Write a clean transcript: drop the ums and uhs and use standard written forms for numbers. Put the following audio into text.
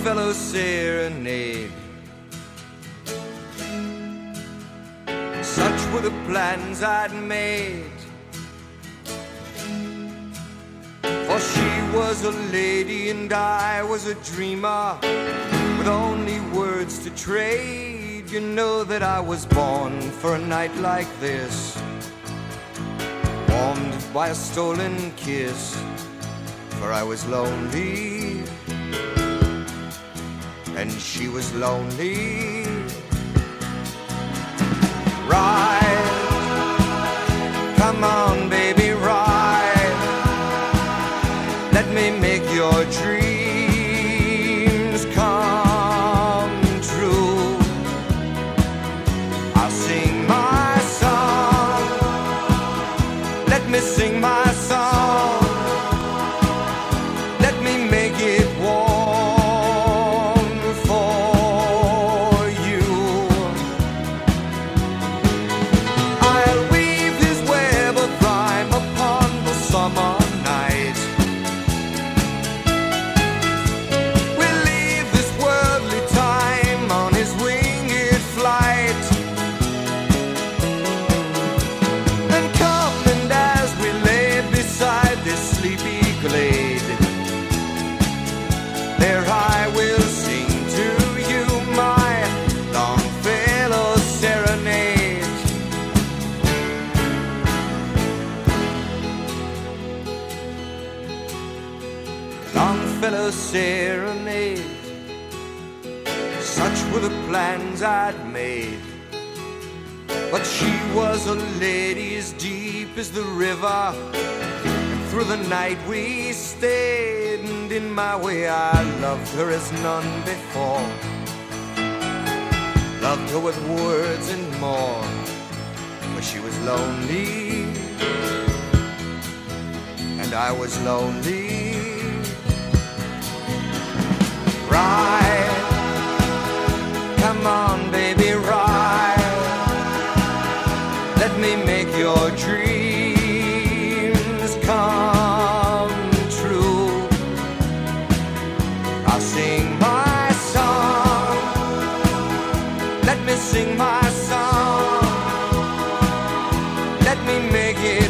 Longfellow serenade. Such were the plans I'd made, for she was a lady and I was a dreamer with only words to trade. You know that I was born for a night like this, warmed by a stolen kiss, for I was lonely and she was lonely. Ride, come on baby, ride. Let me make your dreams come true. I'll sing my song, let me sing my song. Let me make it warm for you. I'll weave this web of rhyme upon the summer night. We'll leave this worldly time on his winged flight, and come and as we lay beside this sleepy glade, there I will sing to you my Longfellow serenade. Longfellow serenade. Such were the plans I'd made, but she was a lady as deep as the river. Through the night we stayed, and in my way I loved her as none before. Loved her with words and more, for she was lonely and I was lonely. Ride, come on baby, ride. Let me make your dreams come true. I'll sing my song, let me sing my song. Let me make it